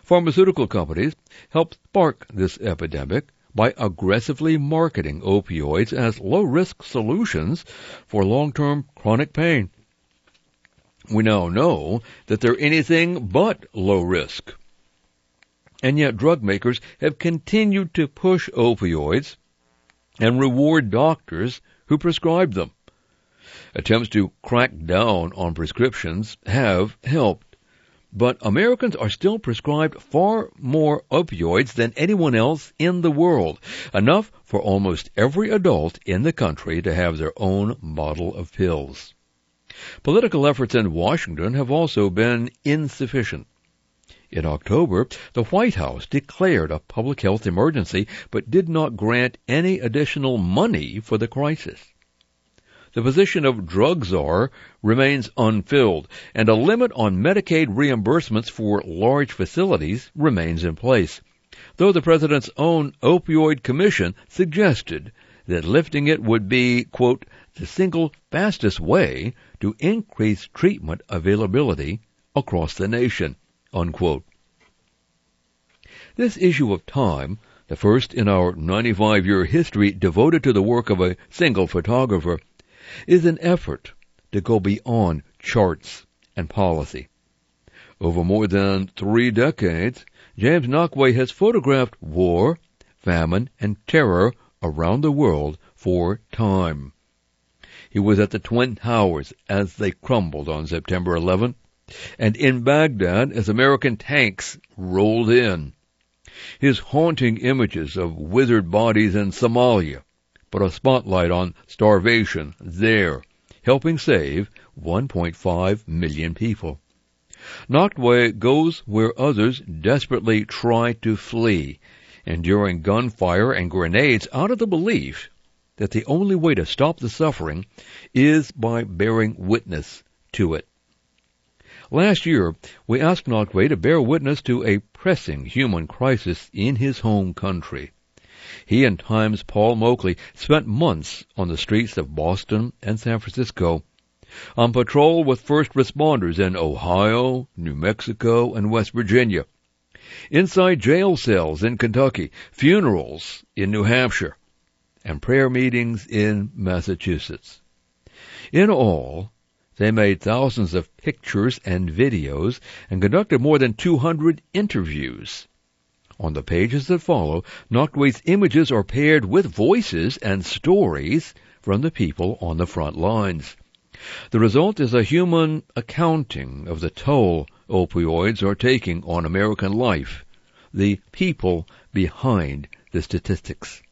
Pharmaceutical companies helped spark this epidemic by aggressively marketing opioids as low-risk solutions for long-term chronic pain. We now know that they're anything but low risk. And yet drug makers have continued to push opioids and reward doctors who prescribe them. Attempts to crack down on prescriptions have helped, but Americans are still prescribed far more opioids than anyone else in the world, enough for almost every adult in the country to have their own bottle of pills. Political efforts in Washington have also been insufficient. In October, the White House declared a public health emergency but did not grant any additional money for the crisis. The position of drug czar remains unfilled, and a limit on Medicaid reimbursements for large facilities remains in place, though the president's own opioid commission suggested that lifting it would be, quote, the single fastest way to increase treatment availability across the nation, unquote. This issue of time, the first in our 95-year history devoted to the work of a single photographer, is an effort to go beyond charts and policy. Over more than 3 decades, James Nachtwey has photographed war, famine, and terror around the world for time. He was at the Twin Towers as they crumbled on September 11, and in Baghdad as American tanks rolled in. His haunting images of withered bodies in Somalia put a spotlight on starvation there, helping save 1.5 million people. Nachtwey goes where others desperately try to flee, enduring gunfire and grenades out of the belief that the only way to stop the suffering is by bearing witness to it. Last year, we asked Nachtwey to bear witness to a pressing human crisis in his home country. He and Times' Paul Moakley spent months on the streets of Boston and San Francisco, on patrol with first responders in Ohio, New Mexico, and West Virginia, inside jail cells in Kentucky, funerals in New Hampshire, and prayer meetings in Massachusetts. In all, they made thousands of pictures and videos and conducted more than 200 interviews. On the pages that follow, Nachtwey's images are paired with voices and stories from the people on the front lines. The result is a human accounting of the toll opioids are taking on American life, the people behind the statistics.